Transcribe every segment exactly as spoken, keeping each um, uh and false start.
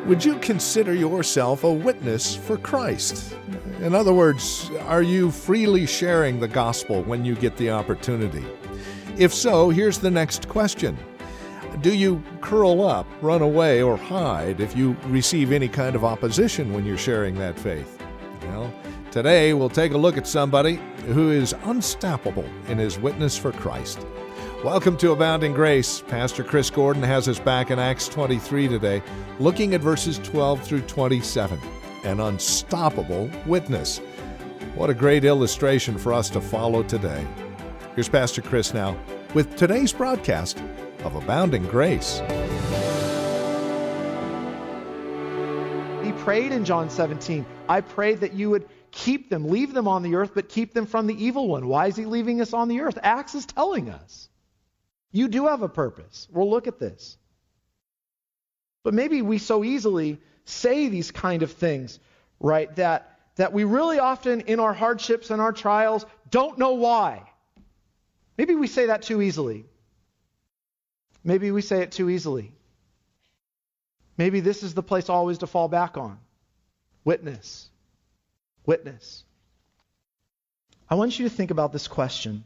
Would you consider yourself a witness for Christ? In other words, are you freely sharing the gospel when you get the opportunity? If so, here's the next question. Do you curl up, run away, or hide if you receive any kind of opposition when you're sharing that faith? Well, today we'll take a look at somebody who is unstoppable in his witness for Christ. Welcome to Abounding Grace. Pastor Chris Gordon has us back in Acts twenty-three today, looking at verses twelve through twenty-seven. An unstoppable witness. What a great illustration for us to follow today. Here's Pastor Chris now with today's broadcast of Abounding Grace. He prayed in John seventeen, I prayed that you would keep them, leave them on the earth, but keep them from the evil one. Why is he leaving us on the earth? Acts is telling us. You do have a purpose. We'll look at this. But maybe we so easily say these kind of things, right, that, that we really often in our hardships and our trials don't know why. Maybe we say that too easily. Maybe we say it too easily. Maybe this is the place always to fall back on. Witness. Witness. I want you to think about this question.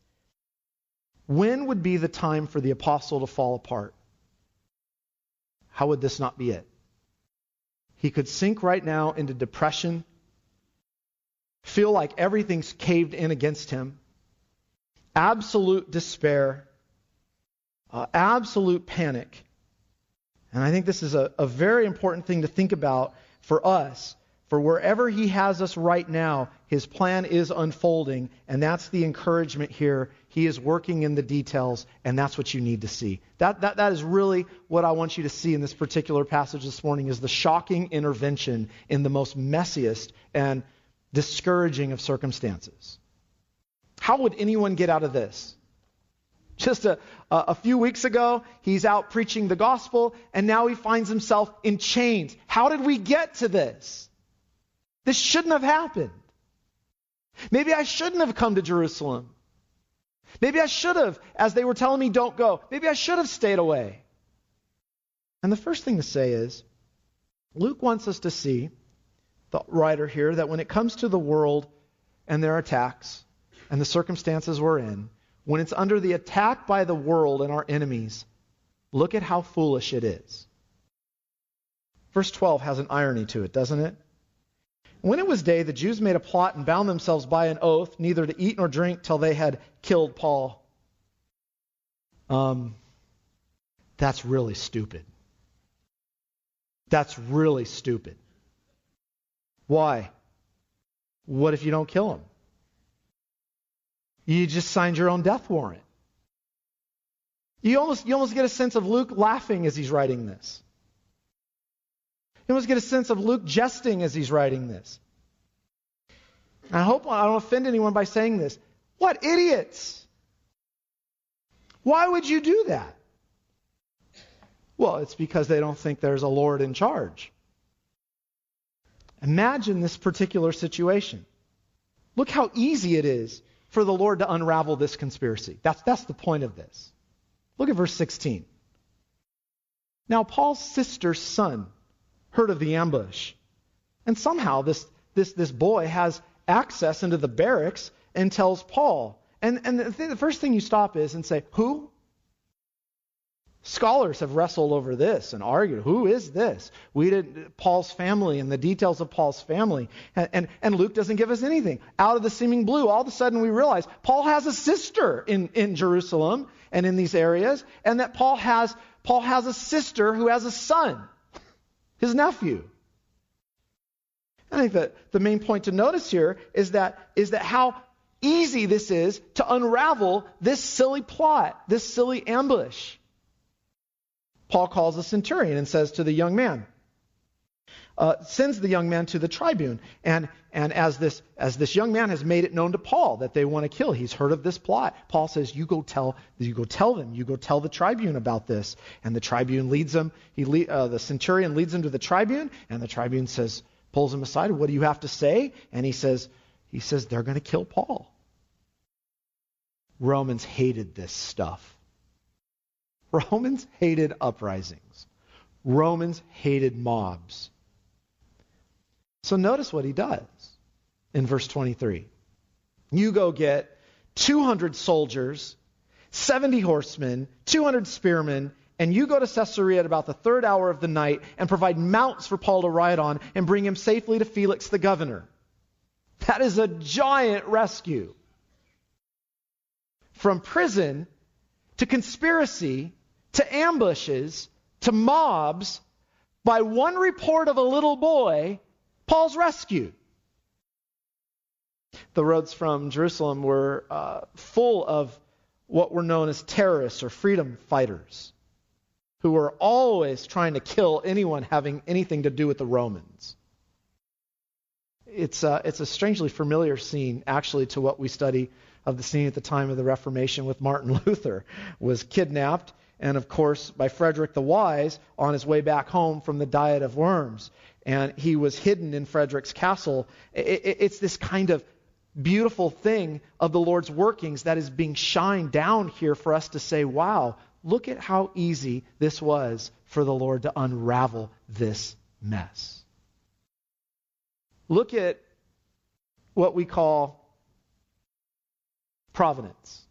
When would be the time for the apostle to fall apart? How would this not be it? He could sink right now into depression, feel like everything's caved in against him, absolute despair, uh, absolute panic. And I think this is a, a very important thing to think about for us. For wherever he has us right now, his plan is unfolding, and that's the encouragement here. He is working in the details, and that's what you need to see. That, that, that is really what I want you to see in this particular passage this morning, is the shocking intervention in the most messiest and discouraging of circumstances. How would anyone get out of this? Just a, a few weeks ago, he's out preaching the gospel, and now he finds himself in chains. How did we get to this? This shouldn't have happened. Maybe I shouldn't have come to Jerusalem. Maybe I should have, as they were telling me, don't go. Maybe I should have stayed away. And the first thing to say is, Luke wants us to see, the writer here, that when it comes to the world and their attacks and the circumstances we're in, when it's under the attack by the world and our enemies, look at how foolish it is. Verse twelve has an irony to it, doesn't it? When it was day, the Jews made a plot and bound themselves by an oath, neither to eat nor drink till they had killed Paul. Um, that's really stupid. That's really stupid. Why? What if you don't kill him? You just signed your own death warrant. You almost, you almost get a sense of Luke laughing as he's writing this. You almost get a sense of Luke jesting as he's writing this. I hope I don't offend anyone by saying this. What idiots! Why would you do that? Well, it's because they don't think there's a Lord in charge. Imagine this particular situation. Look how easy it is for the Lord to unravel this conspiracy. That's, that's the point of this. Look at verse sixteen. Now Paul's sister's son heard of the ambush. And somehow this, this, this boy has access into the barracks and tells Paul. And, and the, thing, the first thing you stop is and say, who? Scholars have wrestled over this and argued, who is this? We did Paul's family and the details of Paul's family. And, and, and Luke doesn't give us anything. Out of the seeming blue, all of a sudden we realize Paul has a sister in, in Jerusalem and in these areas, and that Paul has, Paul has a sister who has a son. His nephew. I think that the main point to notice here is that, is that how easy this is to unravel this silly plot, this silly ambush. Paul calls the centurion and says to the young man, uh, sends the young man to the tribune. And, and as this, as this young man has made it known to Paul that they want to kill, he's heard of this plot. Paul says, you go tell, you go tell them, you go tell the tribune about this. And the tribune leads him, he lead, uh, the centurion leads him to the tribune, and the tribune says, pulls him aside, what do you have to say? And he says, he says, they're going to kill Paul. Romans hated this stuff. Romans hated uprisings. Romans hated mobs. So notice what he does in verse twenty-three. You go get two hundred soldiers, seventy horsemen, two hundred spearmen, and you go to Caesarea at about the third hour of the night and provide mounts for Paul to ride on and bring him safely to Felix the governor. That is a giant rescue. From prison to conspiracy to ambushes to mobs, by one report of a little boy, Paul's rescued. The roads from Jerusalem were uh, full of what were known as terrorists or freedom fighters, who were always trying to kill anyone having anything to do with the Romans. It's a, it's a strangely familiar scene, actually, to what we study of the scene at the time of the Reformation with Martin Luther. Was kidnapped, and of course, by Frederick the Wise on his way back home from the Diet of Worms. And he was hidden in Frederick's castle. It, it, it's this kind of beautiful thing of the Lord's workings that is being shined down here for us to say, wow, look at how easy this was for the Lord to unravel this mess. Look at what we call providence.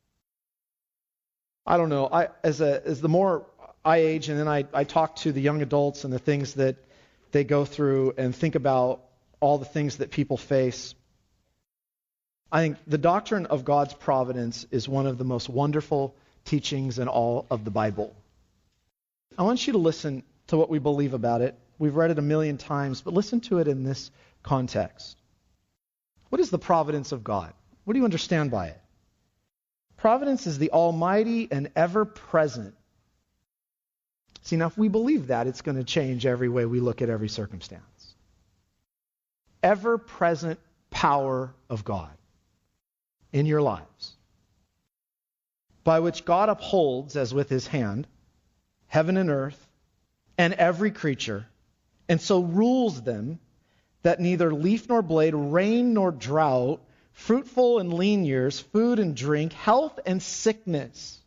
I don't know. I as a as the more I age, and then I, I talk to the young adults and the things that they go through and think about all the things that people face, I think the doctrine of God's providence is one of the most wonderful teachings in all of the Bible. I want you to listen to what we believe about it. We've read it a million times, but listen to it in this context. What is the providence of God? What do you understand by it? Providence is the almighty and ever-present. See, now if we believe that, it's going to change every way we look at every circumstance. Ever-present power of God in your lives, by which God upholds, as with his hand, heaven and earth, and every creature, and so rules them that neither leaf nor blade, rain nor drought, fruitful and lean years, food and drink, health and sickness,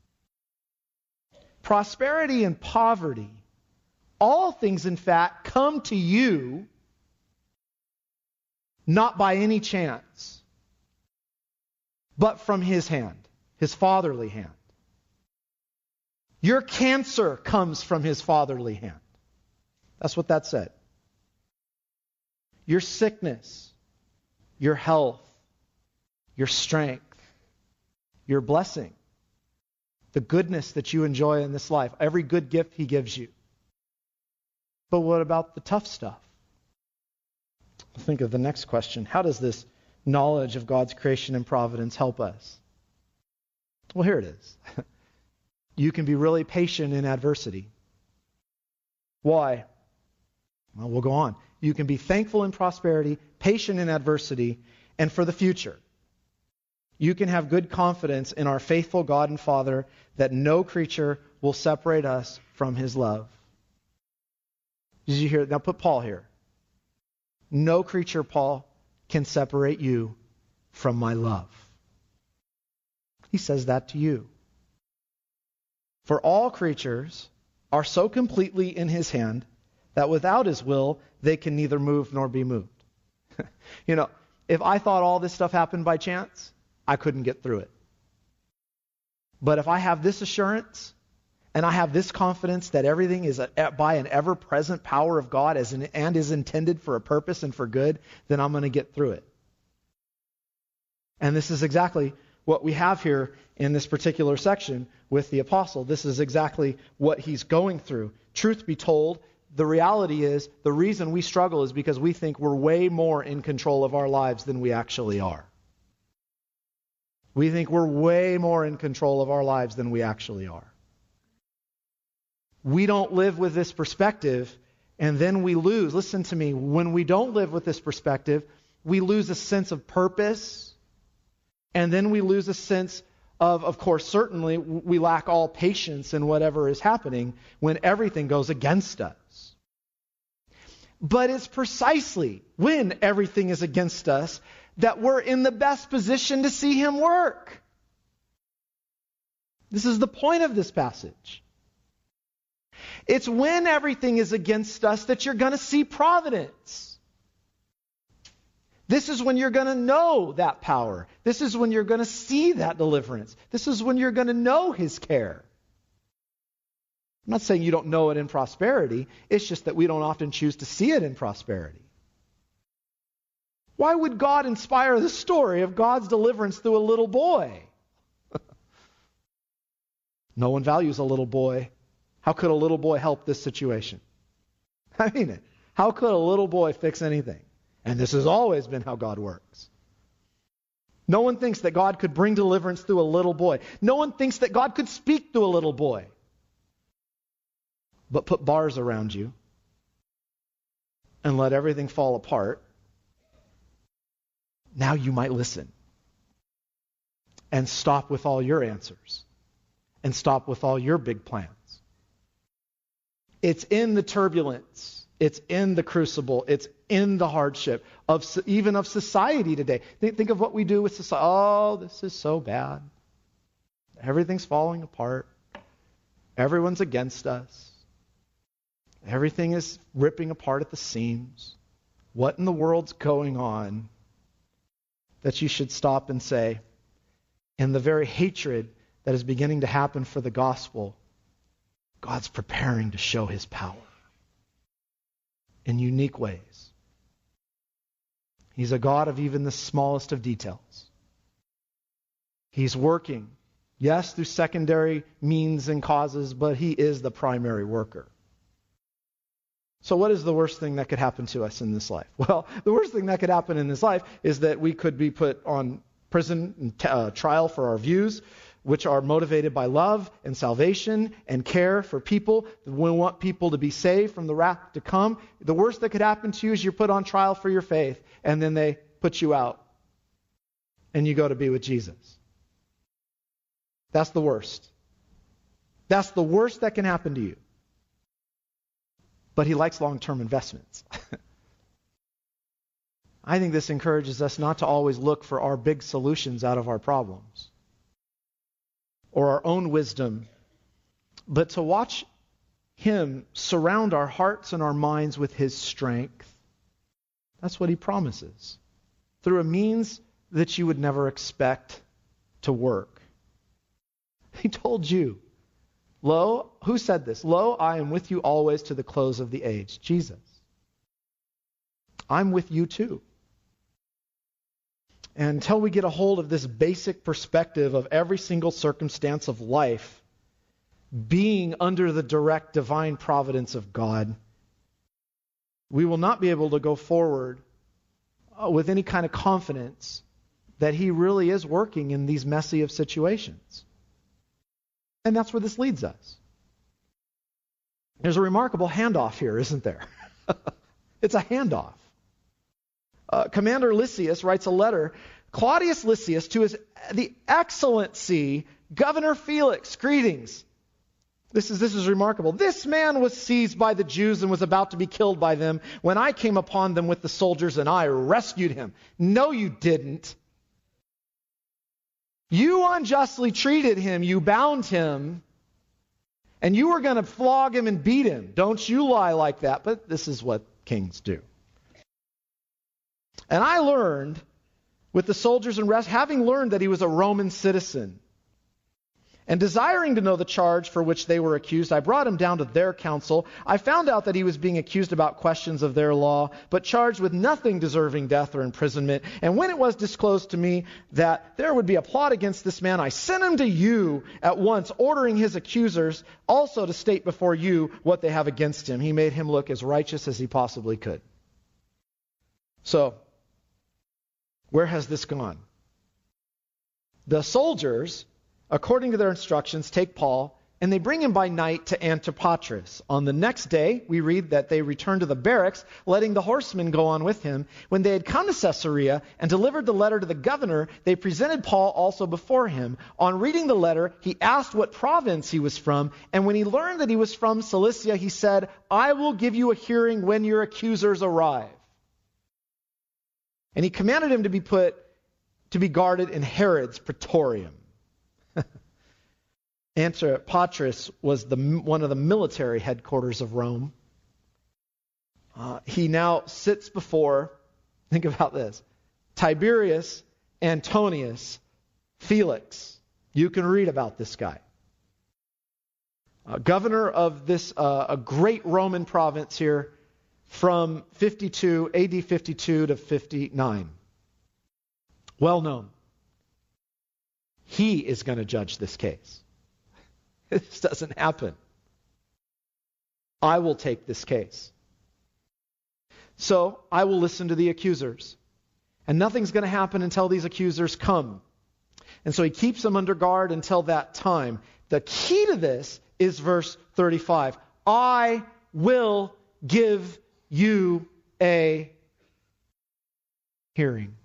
prosperity and poverty, all things, in fact, come to you not by any chance, but from his hand, his fatherly hand. Your cancer comes from his fatherly hand. That's what that said. Your sickness, your health, your strength, your blessing, the goodness that you enjoy in this life, every good gift he gives you. But what about the tough stuff? Think of the next question. How does this knowledge of God's creation and providence help us? Well, here it is. You can be really patient in adversity. Why? Well, we'll go on. You can be thankful in prosperity, patient in adversity, and for the future. You can have good confidence in our faithful God and Father that no creature will separate us from his love. Did you hear? Now put Paul here. No creature, Paul, can separate you from my love. He says that to you. For all creatures are so completely in his hand that without his will, they can neither move nor be moved. You know, if I thought all this stuff happened by chance, I couldn't get through it. But if I have this assurance, and I have this confidence that everything is a, by an ever-present power of God as an, and is intended for a purpose and for good, then I'm going to get through it. And this is exactly what we have here in this particular section with the apostle. This is exactly what he's going through. Truth be told, the reality is the reason we struggle is because we think we're way more in control of our lives than we actually are. We think we're way more in control of our lives than we actually are. We don't live with this perspective, and then we lose. Listen to me. When we don't live with this perspective, we lose a sense of purpose, and then we lose a sense of, of course, certainly we lack all patience in whatever is happening when everything goes against us. But it's precisely when everything is against us that we're in the best position to see him work. This is the point of this passage. It's when everything is against us that you're going to see providence. This is when you're going to know that power. This is when you're going to see that deliverance. This is when you're going to know His care. I'm not saying you don't know it in prosperity. It's just that we don't often choose to see it in prosperity. Why would God inspire the story of God's deliverance through a little boy? No one values a little boy. How could a little boy help this situation? I mean it. How could a little boy fix anything? And this has always been how God works. No one thinks that God could bring deliverance through a little boy. No one thinks that God could speak through a little boy. But put bars around you and let everything fall apart. Now you might listen and stop with all your answers and stop with all your big plans. It's in the turbulence. It's in the crucible. It's in the hardship of even of society today. Think, think of what we do with society. Oh, this is so bad. Everything's falling apart. Everyone's against us. Everything is ripping apart at the seams. What in the world's going on that you should stop and say, in the very hatred that is beginning to happen for the gospel, God's preparing to show His power in unique ways. He's a God of even the smallest of details. He's working, yes, through secondary means and causes, but He is the primary worker. So what is the worst thing that could happen to us in this life? Well, the worst thing that could happen in this life is that we could be put on prison and t- uh, trial for our views, which are motivated by love and salvation and care for people. We want people to be saved from the wrath to come. The worst that could happen to you is you're put on trial for your faith, and then they put you out, and you go to be with Jesus. That's the worst. That's the worst that can happen to you. But He likes long-term investments. I think this encourages us not to always look for our big solutions out of our problems or our own wisdom, but to watch Him surround our hearts and our minds with His strength. That's what He promises, through a means that you would never expect to work. He told you, Lo, who said this? Lo, I am with you always to the close of the age. Jesus. I'm with you too. And until we get a hold of this basic perspective of every single circumstance of life being under the direct divine providence of God, we will not be able to go forward with any kind of confidence that He really is working in these messy of situations. And that's where this leads us. There's a remarkable handoff here, isn't there? It's a handoff. Uh, Commander Lysias writes a letter, Claudius Lysias, to his the Excellency, Governor Felix, greetings. This is, this is remarkable. This man was seized by the Jews and was about to be killed by them when I came upon them with the soldiers and I rescued him. No, you didn't. You unjustly treated him. You bound him. And you were going to flog him and beat him. Don't you lie like that. But this is what kings do. And I learned with the soldiers and rest, having learned that he was a Roman citizen, and desiring to know the charge for which they were accused, I brought him down to their council. I found out that he was being accused about questions of their law, but charged with nothing deserving death or imprisonment. And when it was disclosed to me that there would be a plot against this man, I sent him to you at once, ordering his accusers also to state before you what they have against him. He made him look as righteous as he possibly could. So, where has this gone? The soldiers, according to their instructions, take Paul, and they bring him by night to Antipatris. On the next day, we read that they returned to the barracks, letting the horsemen go on with him. When they had come to Caesarea and delivered the letter to the governor, they presented Paul also before him. On reading the letter, he asked what province he was from, and when he learned that he was from Cilicia, he said, I will give you a hearing when your accusers arrive. And he commanded him to be put, to be guarded in Herod's praetorium. Antipatris was the, one of the military headquarters of Rome. Uh, he now sits before, think about this, Tiberius Antonius Felix. You can read about this guy. Uh, governor of this uh, a great Roman province here from fifty-two, A D fifty-two to fifty-nine. Well known. He is going to judge this case. This doesn't happen. I will take this case. So I will listen to the accusers. And nothing's going to happen until these accusers come. And so he keeps them under guard until that time. The key to this is verse thirty-five. I will give you a hearing.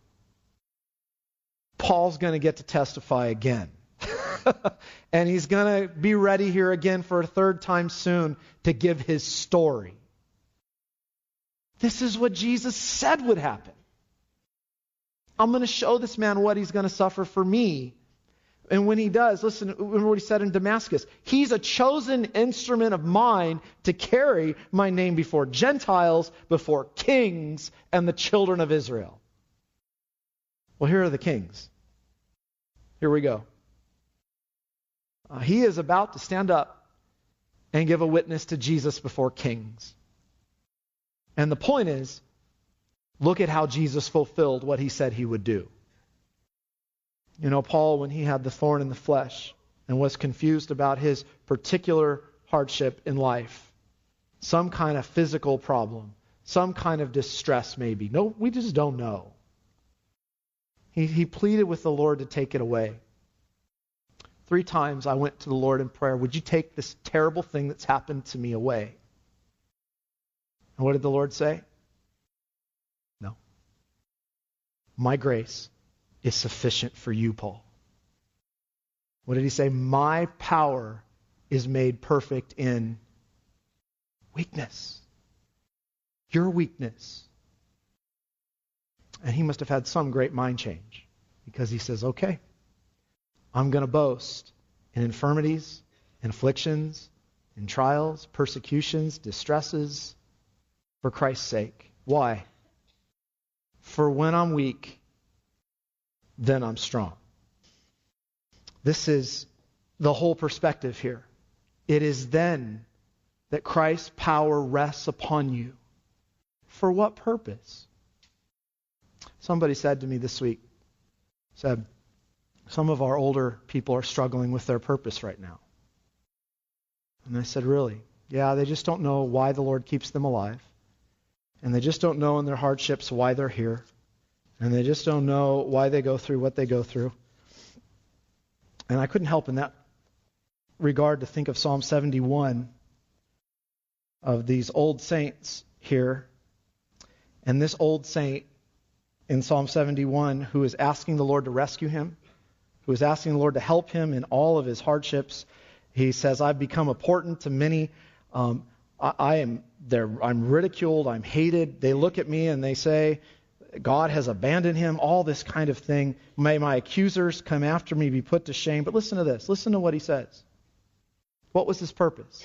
Paul's going to get to testify again. And he's going to be ready here again for a third time soon to give his story. This is what Jesus said would happen. I'm going to show this man what he's going to suffer for me. And when he does, listen, remember what he said in Damascus. He's a chosen instrument of mine to carry my name before Gentiles, before kings, and the children of Israel. Well, here are the kings. Here we go. Uh, he is about to stand up and give a witness to Jesus before kings. And the point is, look at how Jesus fulfilled what he said he would do. You know, Paul, when he had the thorn in the flesh and was confused about his particular hardship in life, some kind of physical problem, some kind of distress maybe. No, we just don't know. He, he pleaded with the Lord to take it away. Three times I went to the Lord in prayer, would you take this terrible thing that's happened to me away? And what did the Lord say? No. My grace is sufficient for you, Paul. What did he say? My power is made perfect in weakness. Your weakness. And he must have had some great mind change, because he says, okay, I'm going to boast in infirmities, in afflictions, in trials, persecutions, distresses, for Christ's sake. Why? For when I'm weak, then I'm strong. This is the whole perspective here. It is then that Christ's power rests upon you. For what purpose? Somebody said to me this week, said, some of our older people are struggling with their purpose right now. And I said, really? Yeah, they just don't know why the Lord keeps them alive. And they just don't know in their hardships why they're here. And they just don't know why they go through what they go through. And I couldn't help in that regard to think of Psalm seventy-one, of these old saints here. And this old saint in Psalm seventy-one, who is asking the Lord to rescue him, who is asking the Lord to help him in all of his hardships. He says, I've become a portent to many. Um, I, I am there. I'm ridiculed. I'm hated. They look at me and they say, God has abandoned him, all this kind of thing. May my accusers come after me, be put to shame. But listen to this. Listen to what he says. What was his purpose?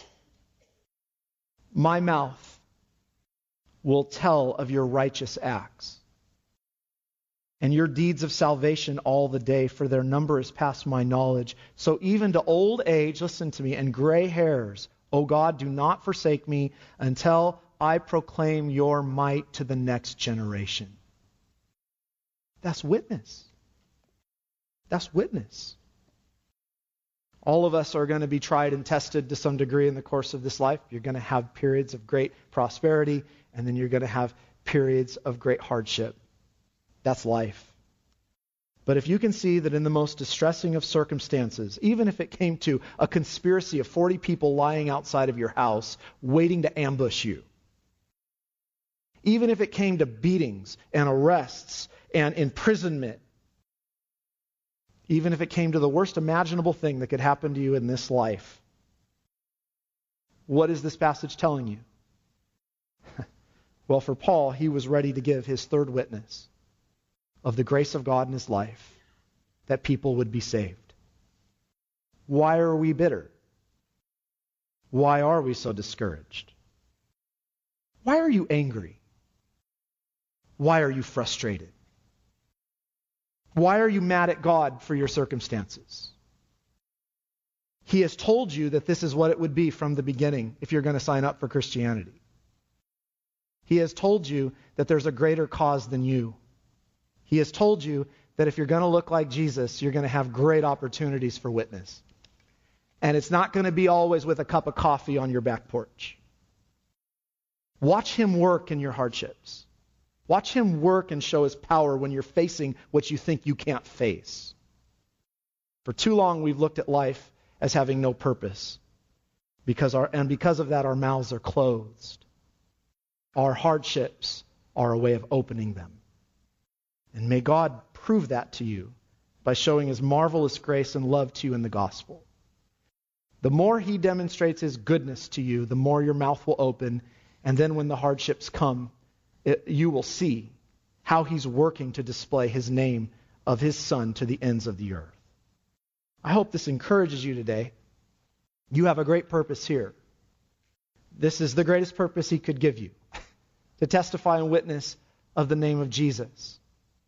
My mouth will tell of your righteous acts and your deeds of salvation all the day, for their number is past my knowledge. So even to old age, listen to me, and gray hairs, O God, do not forsake me until I proclaim your might to the next generation. That's witness. That's witness. All of us are going to be tried and tested to some degree in the course of this life. You're going to have periods of great prosperity, and then you're going to have periods of great hardship. That's life. But if you can see that in the most distressing of circumstances, even if it came to a conspiracy of forty people lying outside of your house waiting to ambush you, even if it came to beatings and arrests and imprisonment, even if it came to the worst imaginable thing that could happen to you in this life, what is this passage telling you? Well, for Paul, he was ready to give his third witness of the grace of God in his life, that people would be saved. Why are we bitter? Why are we so discouraged? Why are you angry? Why are you frustrated? Why are you mad at God for your circumstances? He has told you that this is what it would be from the beginning if you're going to sign up for Christianity. He has told you that there's a greater cause than you. He has told you that if you're going to look like Jesus, you're going to have great opportunities for witness. And it's not going to be always with a cup of coffee on your back porch. Watch him work in your hardships. Watch him work and show his power when you're facing what you think you can't face. For too long, we've looked at life as having no purpose. Because our, and because of that, our mouths are closed. Our hardships are a way of opening them. And may God prove that to you by showing his marvelous grace and love to you in the gospel. The more he demonstrates his goodness to you, the more your mouth will open. And then when the hardships come, it, you will see how he's working to display his name of his Son to the ends of the earth. I hope this encourages you today. You have a great purpose here. This is the greatest purpose he could give you, to testify and witness of the name of Jesus.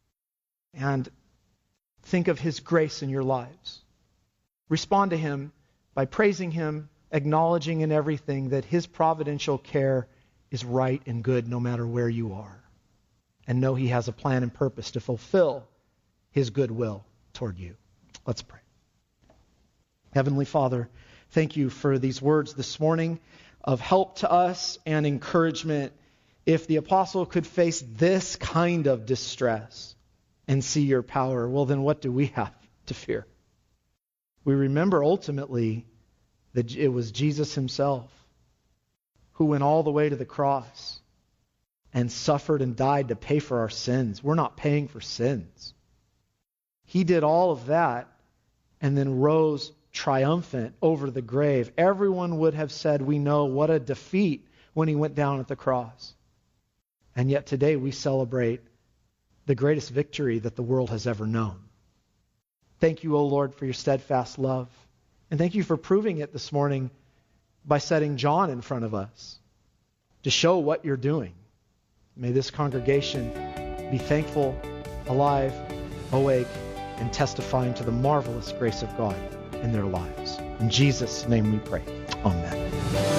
And think of his grace in your lives. Respond to him by praising him, acknowledging in everything that his providential care is right and good no matter where you are. And know he has a plan and purpose to fulfill his goodwill toward you. Let's pray. Heavenly Father, thank you for these words this morning of help to us and encouragement. If the apostle could face this kind of distress and see your power, well, then what do we have to fear? We remember ultimately that it was Jesus himself who went all the way to the cross and suffered and died to pay for our sins. We're not paying for sins. He did all of that and then rose triumphant over the grave. Everyone would have said, we know what a defeat when he went down at the cross. And yet today we celebrate the greatest victory that the world has ever known. Thank you, O Lord, for your steadfast love. And thank you for proving it this morning by setting John in front of us to show what you're doing. May this congregation be thankful, alive, awake, and testifying to the marvelous grace of God in their lives. In Jesus' name we pray. Amen.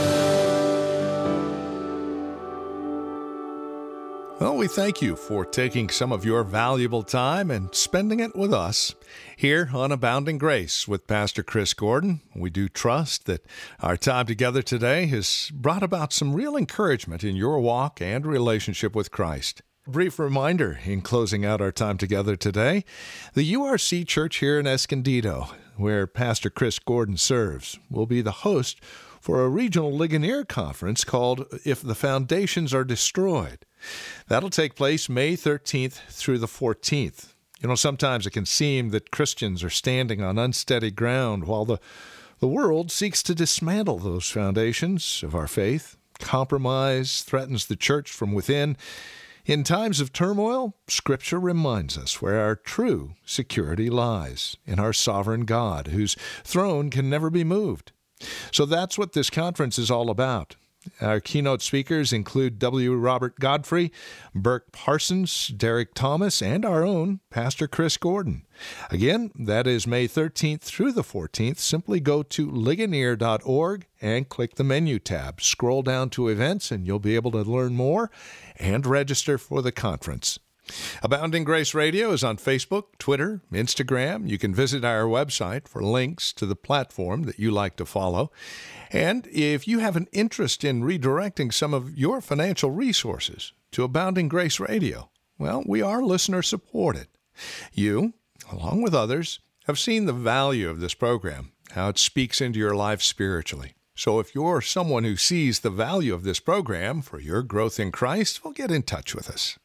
Well, we thank you for taking some of your valuable time and spending it with us here on Abounding Grace with Pastor Chris Gordon. We do trust that our time together today has brought about some real encouragement in your walk and relationship with Christ. Brief reminder in closing out our time together today, the U R C Church here in Escondido, where Pastor Chris Gordon serves, will be the host for a regional Ligonier conference called If the Foundations Are Destroyed. That'll take place May thirteenth through the fourteenth. You know, sometimes it can seem that Christians are standing on unsteady ground while the, the world seeks to dismantle those foundations of our faith. Compromise threatens the church from within. In times of turmoil, Scripture reminds us where our true security lies, in our sovereign God, whose throne can never be moved. So that's what this conference is all about. Our keynote speakers include W. Robert Godfrey, Burke Parsons, Derek Thomas, and our own Pastor Chris Gordon. Again, that is May thirteenth through the fourteenth. Simply go to ligonier dot org and click the menu tab. Scroll down to events and you'll be able to learn more and register for the conference. Abounding Grace Radio is on Facebook, Twitter, Instagram. You can visit our website for links to the platform that you like to follow. And if you have an interest in redirecting some of your financial resources to Abounding Grace Radio, well, we are listener supported. You, along with others, have seen the value of this program, how it speaks into your life spiritually. So if you're someone who sees the value of this program for your growth in Christ, well, get in touch with us.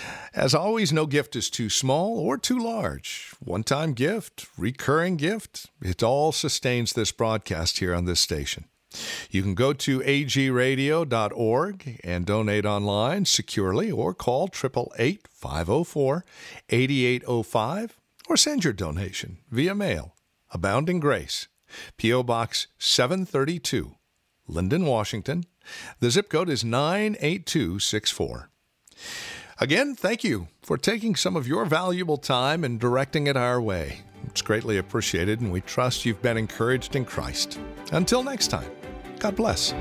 As always, no gift is too small or too large. One-time gift, recurring gift, it all sustains this broadcast here on this station. You can go to a g radio dot org and donate online securely or call eight eight eight, five oh four, eight eight oh five or send your donation via mail. Abounding Grace, P O. Box seven thirty-two, Linden, Washington. The zip code is nine eight two six four. Again, thank you for taking some of your valuable time and directing it our way. It's greatly appreciated, and we trust you've been encouraged in Christ. Until next time, God bless.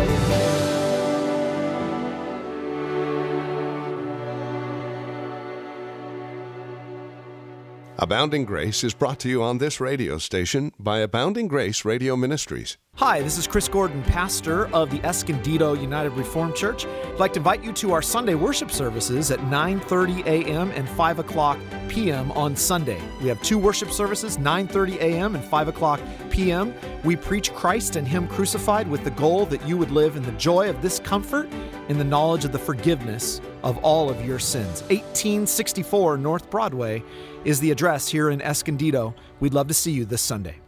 Abounding Grace is brought to you on this radio station by Abounding Grace Radio Ministries. Hi, this is Chris Gordon, pastor of the Escondido United Reformed Church. I'd like to invite you to our Sunday worship services at nine thirty a.m. and five o'clock p.m. on Sunday. We have two worship services, nine thirty a.m. and five o'clock p.m. We preach Christ and Him crucified with the goal that you would live in the joy of this comfort in the knowledge of the forgiveness of all of your sins. eighteen sixty-four North Broadway is the address here in Escondido. We'd love to see you this Sunday.